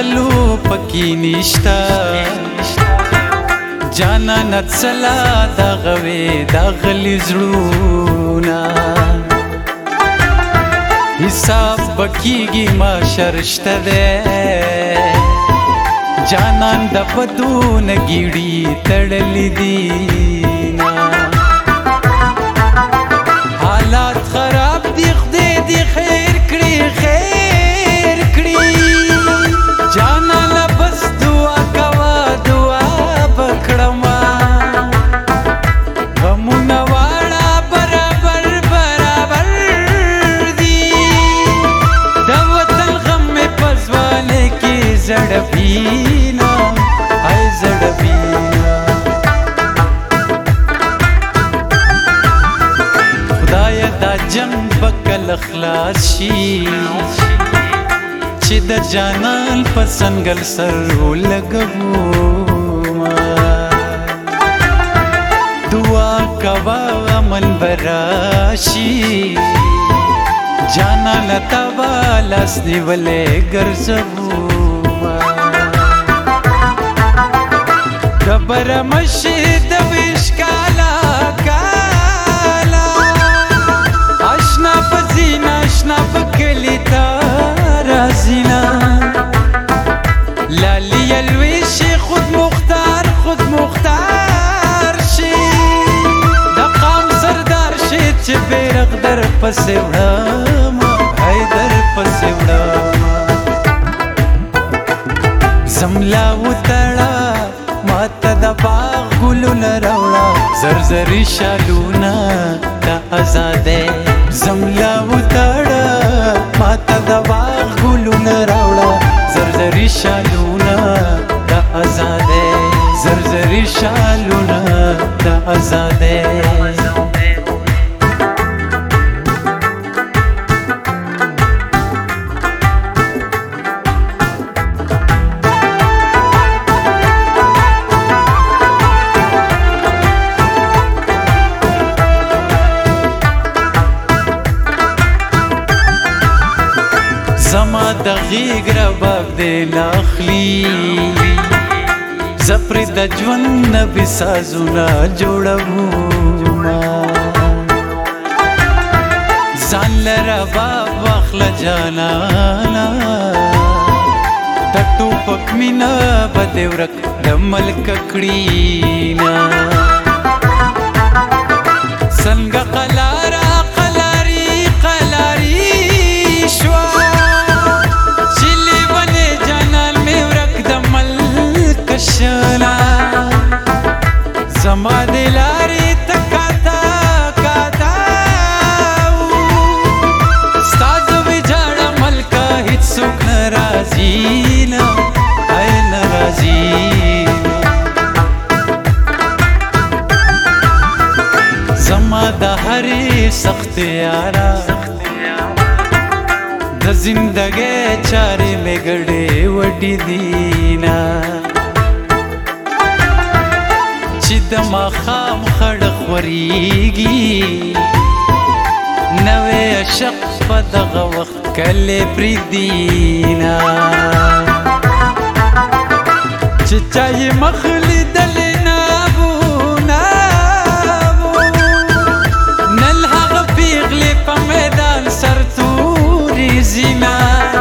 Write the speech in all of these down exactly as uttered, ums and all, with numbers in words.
چلو پکې نشتا جانا نڅلا دا غوي دا غلي زړونه حساب بکیږي ما شرشته ده جانان د پدون ګيړي تړلې دي حالات خراب دي خدای دې خیر کړی خیر کړی جانان بس دعا کوا دعا بکړما غمونه واړه برابر برابر دي د وطن غم مې پزواله کې زړبینا ay زړبینا خدای دا جنگ بکل خلاص شي چې د جانان په سنگل سر ولګو دعا کوا من براشي جانا لتا والاس نیولې ګرځبو خبر مشید وشکالا کالا اشنا پزینا اشنا پکلی تارازینا لالی الویشی خود مختار خود مختار شی دقام سردار شی چه بیرق در پسی وڑاما ای در پسی وڑاما زملاو تڑا ماتا دا باغ گلونا روڑا زرزری شالونا دا ازادے زملاو تاڑا ماتا دا باغ گلونا روڑا زرزری شالونا دا ازادے زرزری شالونا دا ازادے زما د غیګ رباب دې لاخلی زپری د ژوند نبی سازونه جوړو ما ځان لره باب واخله جانانا د ټوپک مینا بده ورک د ملک کړینا څنګه قلارا قلاری قلاری شوا زما دلاری تکاتا کاتاو ستازو ویجاڑا ملکا هیچ سوک نرازینا ای نرازینا زما دا هری سخت یارا د زندگی چاری میں گڑے وڈی دینا چې د ماښام خړ خورېږي نوی عشق په دغه وخت کلی پرېږدينا چې چا یې مخ لیدلی نابو نابو نن هغه پیغلې په میدان سرتورې ځینا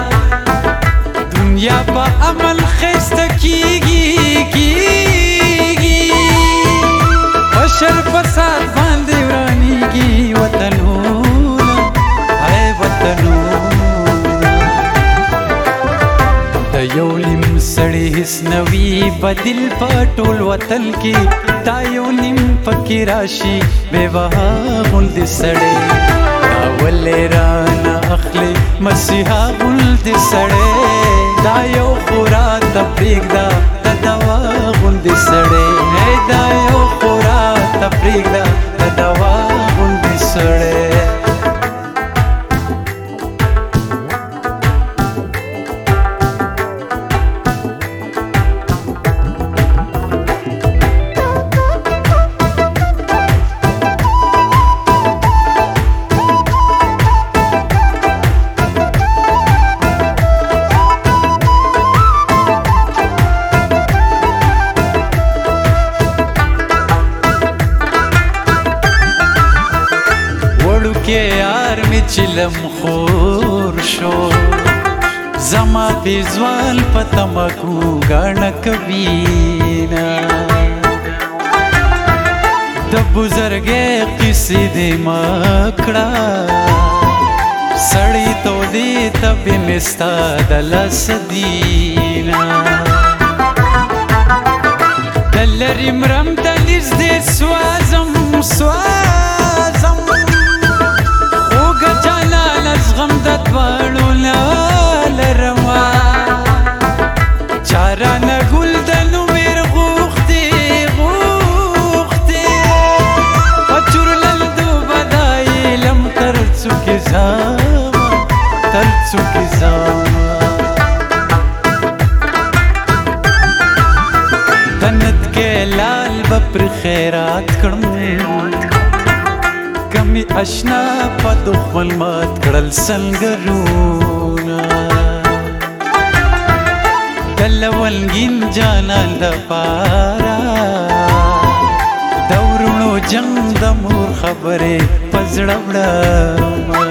دنیا په عمل ښایسته کېږي کېږي بشر فساد باندې ورانیږي وطنونه ای وطنونه د یو نیم سړي هیڅ نوي بدل په ټول وطن کې دا یو نیم پکې راشي بېوها غوندې سړی دا ولې رانه اخلي مسیحا غوندې سړی دا یو خورا ته پرېږده د دوا غوندې سړی دا یو خورا ته پرېږده د دوا غوندې سړی چلم خور شو زما پیزوال په تمکو ګاڼه کوینا د بزرګې قصې دې مکړه سړی تو دې تبې مستا د لس دینا د لرې مرم د نږدې سوازم سوازم خوږه جانانه زغم د دواړو نه لرمه چارانه ګل د نومېر غوښتې غوښتې په چورلندو به دا علم تر څوکې ځمه تر څوکې ځمه جنت کې لال به پر خیرات کړم کمی اشنا په دښمن مات کړل سنګرونه د لونګین جانان دپاره د وروڼو جنګ د مور خبرې په زړه وړمه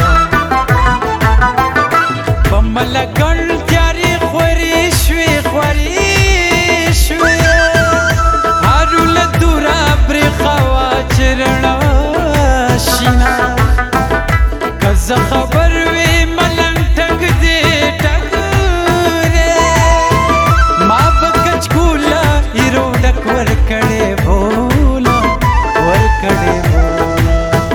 په ملګړ تیارې خورې شوې خورې شوې هارو له دوره برېښه وه چې رڼا شینا که زه خبر وې ملنګ ټګ دې ټګ دی ما به کچکوله ایرو ډک ورکړې بوله ورکړې بوله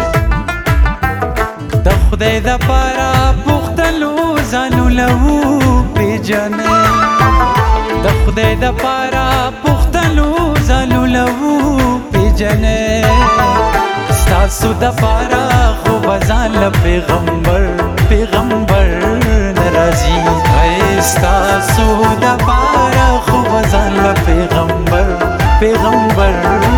د خدای دپاره پوښتلو ځانونه وپېژنئ د خدای دپاره پوښتلو ځانونه وپېژنئ ستاسو دپاره خو به ځان له پیغمبر پیغمبر نه راځي ستاسو دپاره خو به ځان له پیغمبر پیغمبر